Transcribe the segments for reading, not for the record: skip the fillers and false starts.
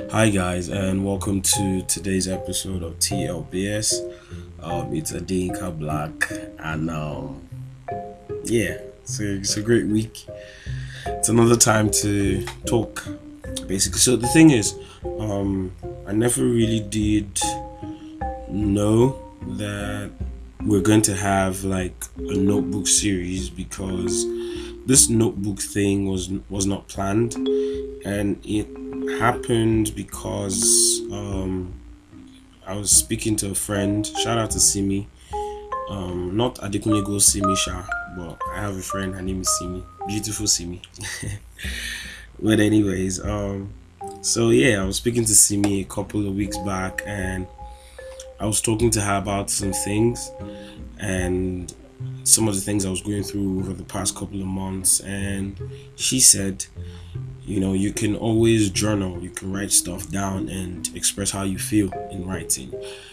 Hi guys, and welcome to today's episode of TLBS. It's Adinka Black, and yeah, it's a great week. It's another time to talk, basically. So the thing is, I never really did know that we're going to have like a notebook series because this notebook thing was not planned, and it happened because I was speaking to a friend. Shout out to Simi. Not Adekunle Go Simi Sha, but I have a friend. Her name is Simi. Beautiful Simi. But anyways, so yeah, I was speaking to Simi a couple of weeks back, and I was talking to her about some things and some of the things I was going through over the past couple of months, and she said, you can always journal, you can write stuff down and express how you feel in writing.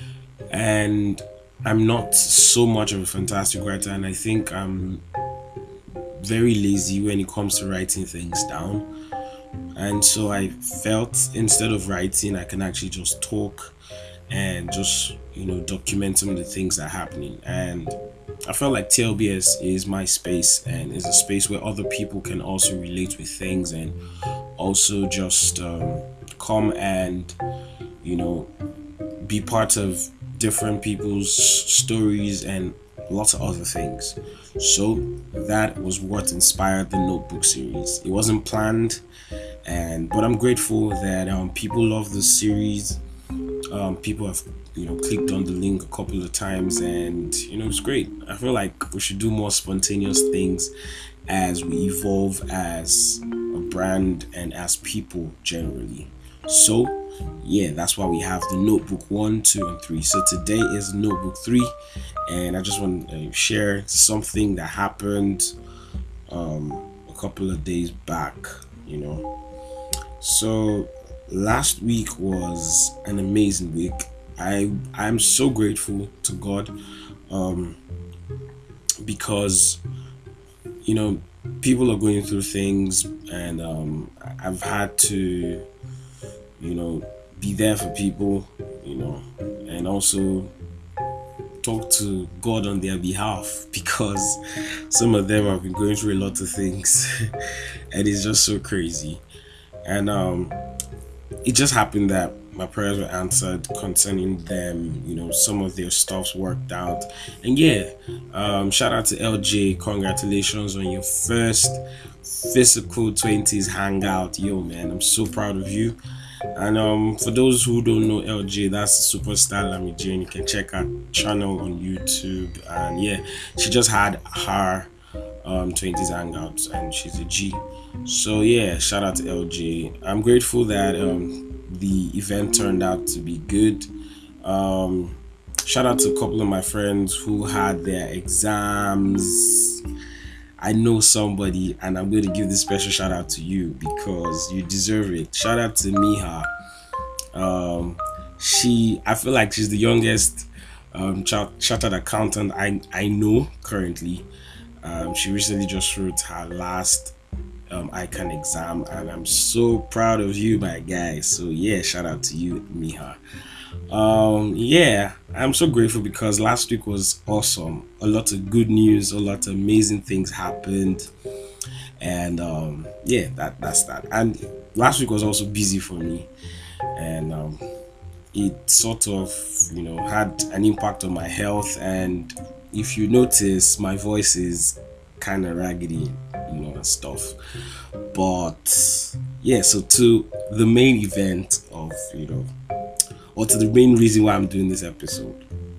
And I'm not so much of a fantastic writer, and I think I'm very lazy when it comes to writing things down. And so I felt instead of writing, I can actually just talk and just, document some of the things that are happening. And I felt like TLBS is my space and is a space where other people can also relate with things and also just come and you know be part of different people's stories and lots of other things. So that was what inspired the notebook series. It wasn't planned, and but I'm grateful that people love this series. People have clicked on the link a couple of times, and it's great. I feel like we should do more spontaneous things as we evolve as a brand and as people generally. So yeah, that's why we have the notebook 1, 2, and 3. So today is notebook 3, and I just want to share something that happened a couple of days back. So last week was an amazing week. I'm so grateful to God, um because people are going through things, and I've had to be there for people, and also talk to God on their behalf because some of them have been going through a lot of things and it's just so crazy. And it just happened that my prayers were answered concerning them. Some of their stuff's worked out, and yeah, shout out to LJ. Congratulations on your first physical 20s hangout. Yo, man, I'm so proud of you. And for those who don't know LJ, that's Superstar Lamy Jane. You can check her channel on YouTube, and yeah, she just had her 20s hangouts, and she's a G. So yeah, shout out to LJ. I'm grateful that the event turned out to be good. Shout out to a couple of my friends who had their exams. I know somebody, and I'm going to give this special shout out to you because you deserve it. Shout out to Miha. I feel like she's the youngest chartered accountant I know currently. She recently just wrote her last ICANN exam, and I'm so proud of you, my guy. So yeah, shout out to you, Miha. Yeah, I'm so grateful because last week was awesome. A lot of good news, a lot of amazing things happened, and yeah, that's that. And last week was also busy for me, and it sort of had an impact on my health. And if you notice, my voice is kind of raggedy, and stuff. But yeah, so to the main event of or to the main reason why I'm doing this episode.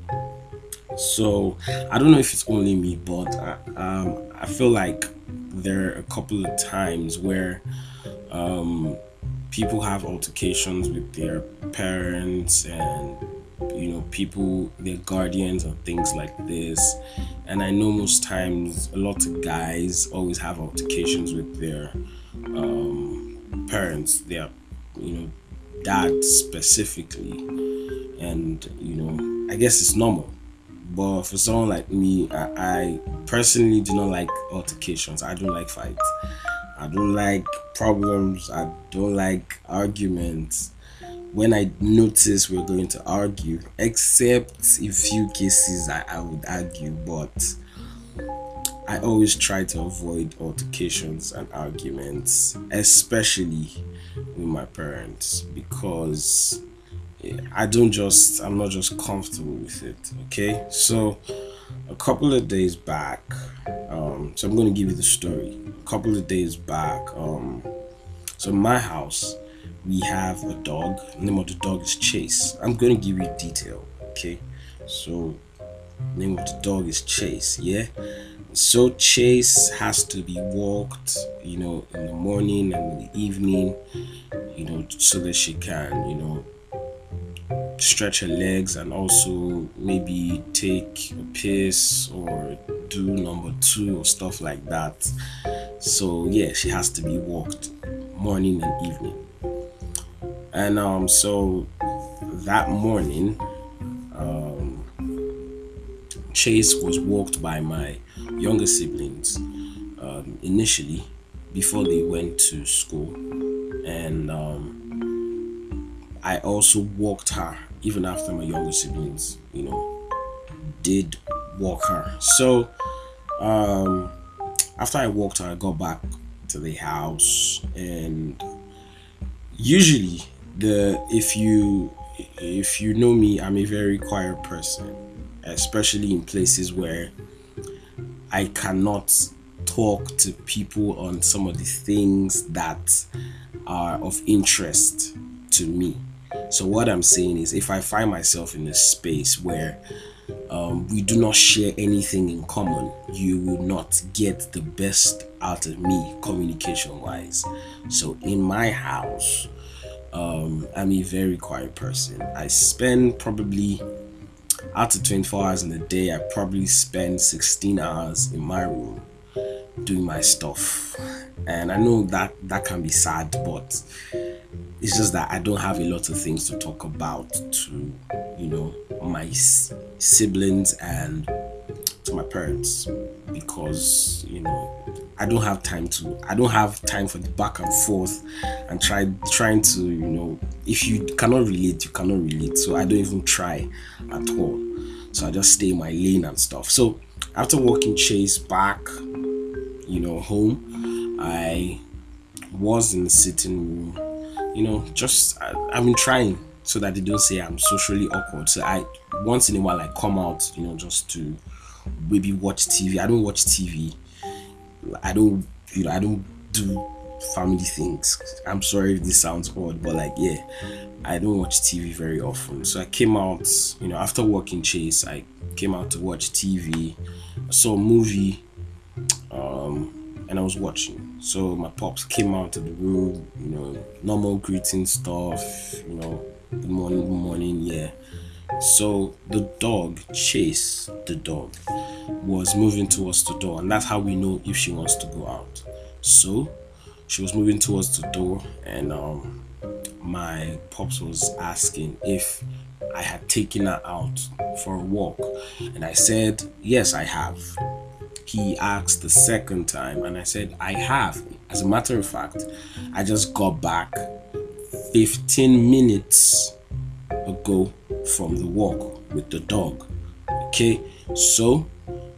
So I don't know if it's only me, but I feel like there are a couple of times where people have altercations with their parents and people, their guardians, and things like this. And I know most times a lot of guys always have altercations with their parents, their dad specifically. And I guess it's normal, but for someone like me, I personally do not like altercations. I don't like fights. I don't like problems. I don't like arguments. when I notice we're going to argue, except in few cases I would argue, but I always try to avoid altercations and arguments, especially with my parents, because I'm not just comfortable with it. Okay, so a couple of days back, so I'm going to give you the story. A couple of days back, so in my house, we have a dog. The name of the dog is Chase. I'm going to give you detail. Okay, so the name of the dog is Chase. Yeah. So Chase has to be walked, in the morning and in the evening, so that she can, stretch her legs and also maybe take a piss or do number two or stuff like that. So yeah, she has to be walked morning and evening. And so that morning, Chase was walked by my younger siblings initially before they went to school, and I also walked her even after my younger siblings did walk her. So after I walked her, I got back to the house, and usually if you know me, I'm a very quiet person, especially in places where I cannot talk to people on some of the things that are of interest to me. So what I'm saying is, if I find myself in a space where we do not share anything in common, you will not get the best out of me communication wise. So in my house, I'm a very quiet person. I spend probably, out of 24 hours in a day, I probably spend 16 hours in my room doing my stuff. And I know that can be sad, but it's just that I don't have a lot of things to talk about to my siblings and to my parents, because I don't have time for the back and forth and trying to if you cannot relate, you cannot relate. So I don't even try at all. So I just stay in my lane and stuff. So after walking Chase back home, I was in the sitting room, I've been trying so that they don't say I'm socially awkward. So I once in a while I come out, just to maybe watch TV. I don't watch TV. I don't do family things. I'm sorry if this sounds odd, but I don't watch TV very often. So I came out, after walking Chase, I came out to watch TV. I saw a movie, and I was watching. So my pops came out of the room, normal greeting stuff, good morning, yeah. So the dog, Chase, the dog, was moving towards the door, and that's how we know if she wants to go out. So she was moving towards the door, and my pops was asking if I had taken her out for a walk, and I said yes, I have. He asked the second time, and I said I have. As a matter of fact, I just got back 15 minutes ago from the walk with the dog. Okay, so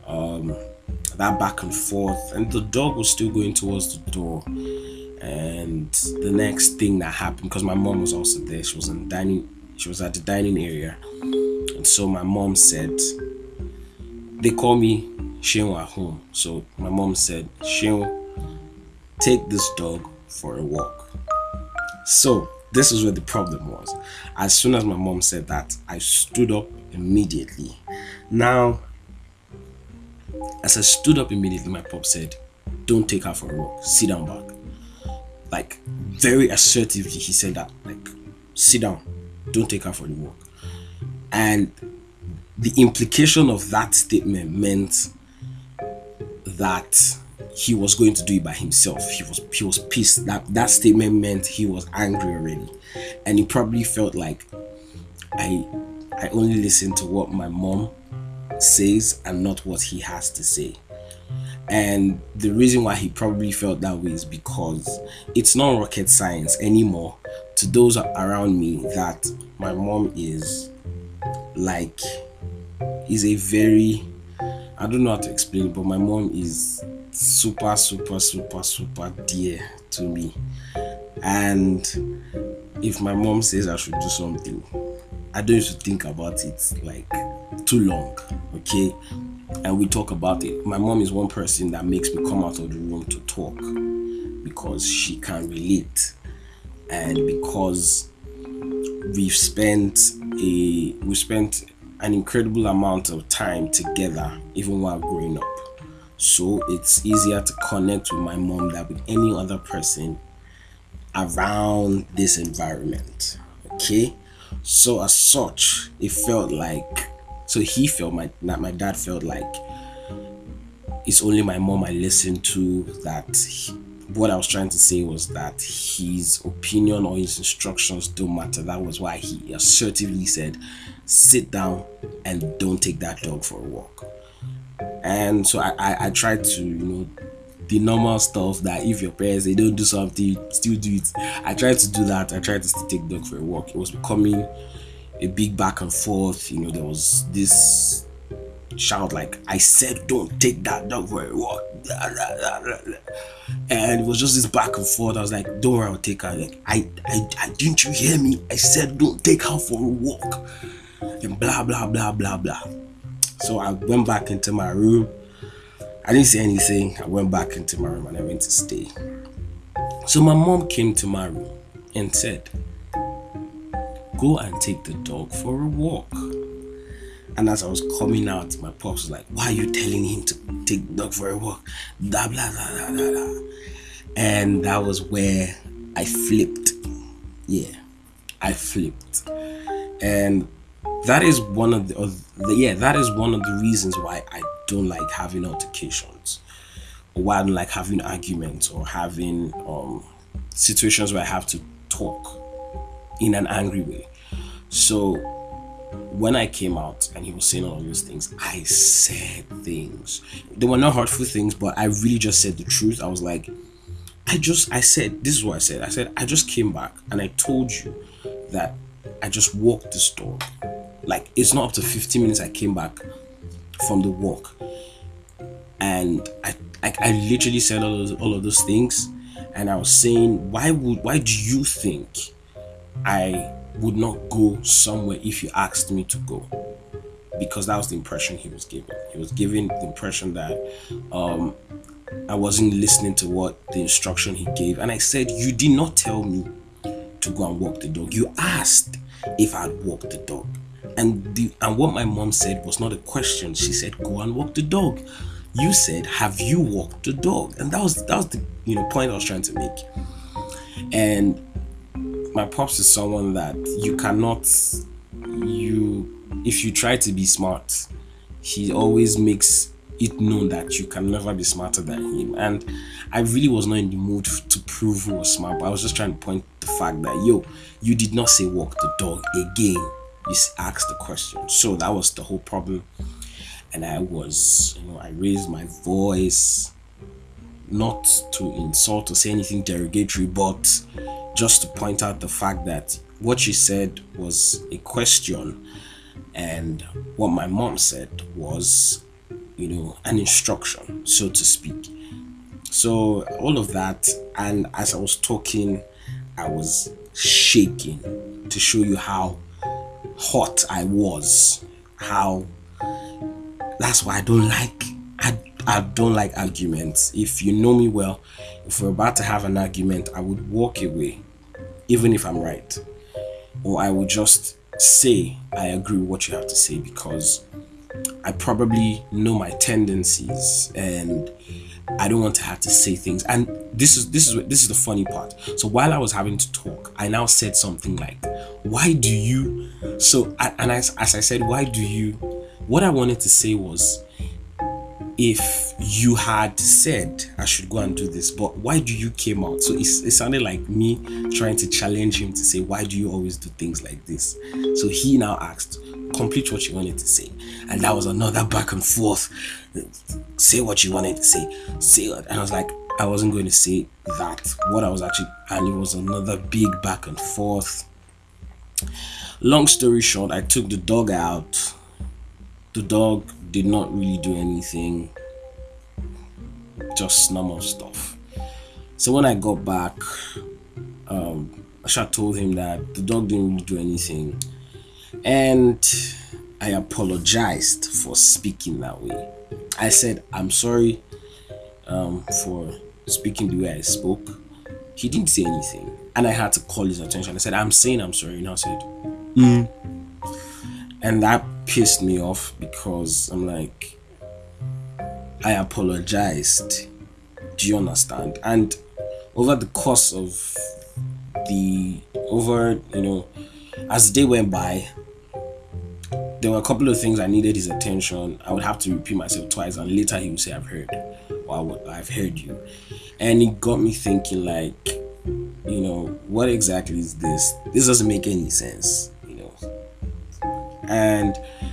that back and forth, and the dog was still going towards the door. And the next thing that happened, because my mom was also there, she was at the dining area, and so my mom said, they call me Sheon at home. So my mom said, Sheon, take this dog for a walk. So this is where the problem was. As soon as my mom said that, I stood up immediately. Now, as I stood up immediately, my pop said, don't take her for a walk, sit down back. Like, very assertively, he said that, like, sit down, don't take her for the walk. And the implication of that statement meant that he was going to do it by himself. He was pissed. That statement meant he was angry already, and he probably felt like I only listen to what my mom says and not what he has to say. And the reason why he probably felt that way is because it's not rocket science anymore to those around me that my mom is like, is a very, I don't know how to explain it, but my mom is super, super, super, super dear to me. And if my mom says I should do something, I don't used to think about it like too long, okay? And we talk about it. My mom is one person that makes me come out of the room to talk because she can relate, and because we've spent an incredible amount of time together even while growing up. So it's easier to connect with my mom than with any other person around this environment. Okay, so as such, it felt like, so he felt my dad felt like it's only my mom I listened to, that what I was trying to say was that his opinion or his instructions don't matter. That was why he assertively said, sit down and don't take that dog for a walk. And so I tried to, the normal stuff that if your parents, they don't do something, still do it. I tried to do that. I tried to still take the dog for a walk. It was becoming a big back and forth. There was this shout like, I said don't take that dog for a walk. And it was just this back and forth. I was like, don't worry, I'll take her. Like, I didn't you hear me? I said don't take her for a walk. And blah blah blah blah blah. So I went back into my room. I didn't say anything. I went back into my room and I went to stay. So my mom came to my room and said, go and take the dog for a walk. And as I was coming out, my pops was like, why are you telling him to take the dog for a walk? Blah, blah, blah, blah, blah, blah. And that was where I flipped. Yeah, I flipped. And that is one of the reasons why I don't like having altercations, or why I don't like having arguments, or having situations where I have to talk in an angry way. So when I came out and he was saying all of those things, I said things. They were not hurtful things, but I really just said the truth. I was like, I said, this is what I said. I said, I just came back and I told you that I just walked this dog. Like, it's not up to 15 minutes I came back from the walk. And I literally said all of those things. And I was saying, why do you think I would not go somewhere if you asked me to go? Because that was the impression he was giving. He was giving the impression that I wasn't listening to what the instruction he gave. And I said, you did not tell me to go and walk the dog. You asked if I'd walk the dog. And what my mom said was not a question. She said, go and walk the dog. You said, have you walked the dog? And that was the point I was trying to make. And my pops is someone that if you try to be smart, he always makes it known that you can never be smarter than him. And I really was not in the mood to prove who was smart, but I was just trying to point the fact that, you did not say walk the dog again. You asked the question. So that was the whole problem. And I raised my voice, not to insult or say anything derogatory, but just to point out the fact that what she said was a question, and what my mom said was, an instruction, so to speak. So all of that, and as I was talking, I was shaking to show you how hot I was. That's why I don't like arguments. If you know me well, if we're about to have an argument, I would walk away, even if I'm right. Or I would just say, I agree with what you have to say, because I probably know my tendencies and I don't want to have to say things. And this is the funny part. So while I was having to talk, I now said something like, why do you? So, and as I said, why do you? What I wanted to say was, if you had said I should go and do this, but why do you came out? So it sounded like me trying to challenge him to say, why do you always do things like this? So he now asked, complete what you wanted to say. And that was another back and forth. Say what you wanted to say it. And I was like, I wasn't going to say that. What I was actually, and it was another big back and forth. Long story short, I took the dog out. The dog did not really do anything, just normal stuff. So when I got back, Asha told him that the dog didn't really do anything, and I apologized for speaking that way. I said, I'm sorry for speaking the way I spoke. He didn't say anything, and I had to call his attention. I said, I'm saying I'm sorry, and I said, and that pissed me off, because I'm like, I apologized. Do you understand? And over the course of as the day went by, there were a couple of things I needed his attention. I would have to repeat myself twice, and later he would say, I've heard, or I've heard you. And it got me thinking, like, what exactly is this? This doesn't make any sense, And,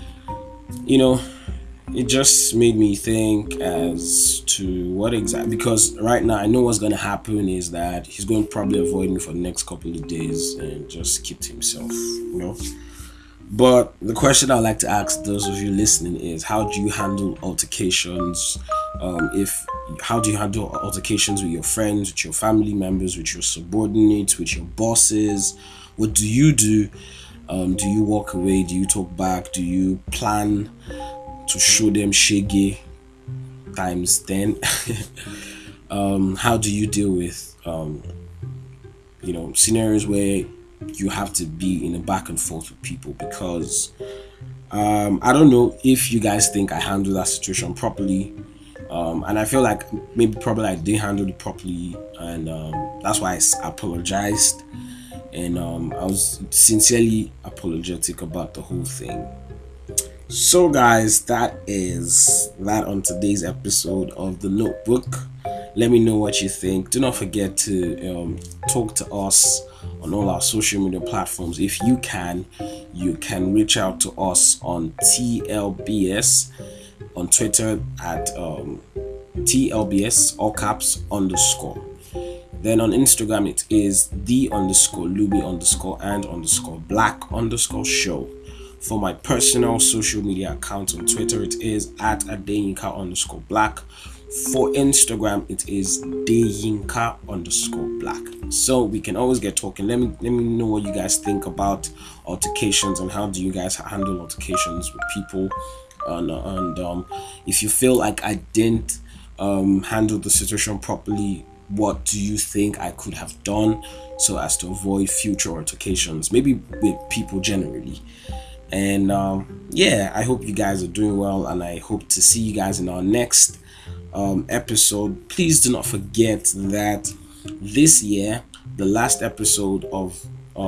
it just made me think as to what exactly, because right now I know what's going to happen is that he's going to probably avoid me for the next couple of days and just keep to himself, But the question I'd like to ask those of you listening is, how do you handle altercations? How do you handle altercations with your friends, with your family members, with your subordinates, with your bosses? What do you do? Do you walk away? Do you talk back? Do you plan to show them shege times 10? How do you deal with scenarios where you have to be in a back and forth with people? Because I don't know if you guys think I handle that situation properly, and I feel like probably I didn't handle it properly, and that's why I apologized, and I was sincerely apologetic about the whole thing. So guys, that is that on today's episode of The Notebook. Let me know what you think. Do not forget to talk to us on all our social media platforms. If you can reach out to us on TLBS on Twitter at TLBS all caps _ Then on Instagram it is the_Luby_and_black_show. For my personal social media account on Twitter, it is at Adeyinka_black. For Instagram, it is Deyinka_black. So we can always get talking. Let me know what you guys think about altercations, and how do you guys handle altercations with people. And if you feel like I didn't handle the situation properly, what do you think I could have done so as to avoid future altercations, maybe with people generally? And I hope you guys are doing well, and I hope to see you guys in our next episode. Please do not forget that this year, the last episode of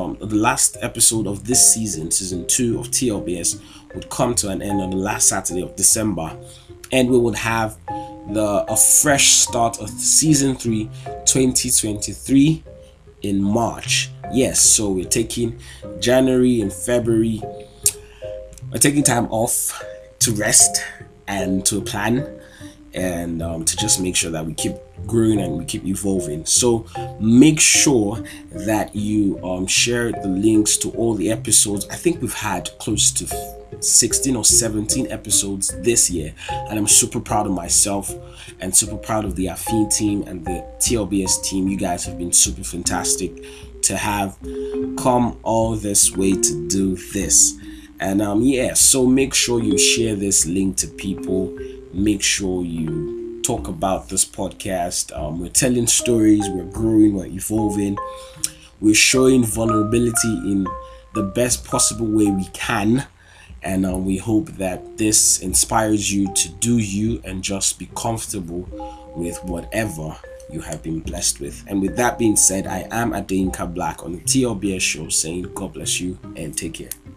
this season 2 of TLBS, would come to an end on the last Saturday of December, and we would have a fresh start of season 3 2023 in March. Yes, so we're taking January and February. We're taking time off to rest and to plan, and to just make sure that we keep growing and we keep evolving. So make sure that you share the links to all the episodes. I think we've had close to 16 or 17 episodes this year, and I'm super proud of myself and super proud of the Afin team and the TLBS team. You guys have been super fantastic to have come all this way to do this. And so make sure you share this link to people. Make sure you talk about this podcast. We're telling stories, we're growing, we're evolving, we're showing vulnerability in the best possible way we can. And we hope that this inspires you to do you and just be comfortable with whatever you have been blessed with. And with that being said, I am Adeyinka Black on the TLBS show, saying God bless you and take care.